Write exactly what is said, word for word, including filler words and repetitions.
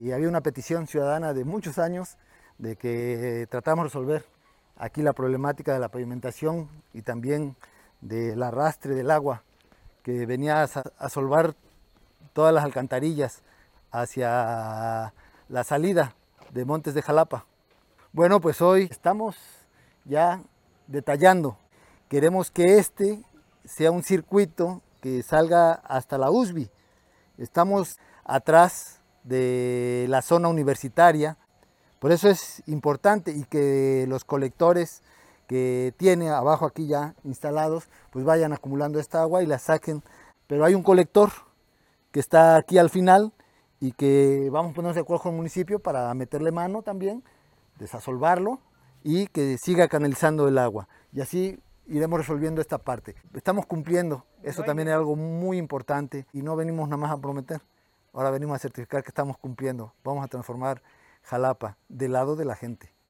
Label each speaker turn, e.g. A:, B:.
A: Y había una petición ciudadana de muchos años de que tratamos de resolver aquí la problemática de la pavimentación y también del arrastre del agua que venía a asolvar todas las alcantarillas hacia la salida de Montes de Jalapa. Bueno, pues hoy estamos ya detallando. Queremos que este sea un circuito que salga hasta la U S B I. Estamos atrás de la zona universitaria, por eso es importante y que los colectores que tiene abajo aquí ya instalados, pues vayan acumulando esta agua y la saquen. Pero hay un colector que está aquí al final y que vamos a ponernos de acuerdo con el municipio para meterle mano también, desasolvarlo y que siga canalizando el agua. Y así iremos resolviendo esta parte. Estamos cumpliendo, eso también es algo muy importante y no venimos nada más a prometer, ahora venimos a certificar que estamos cumpliendo. Vamos a transformar Jalapa del lado de la gente.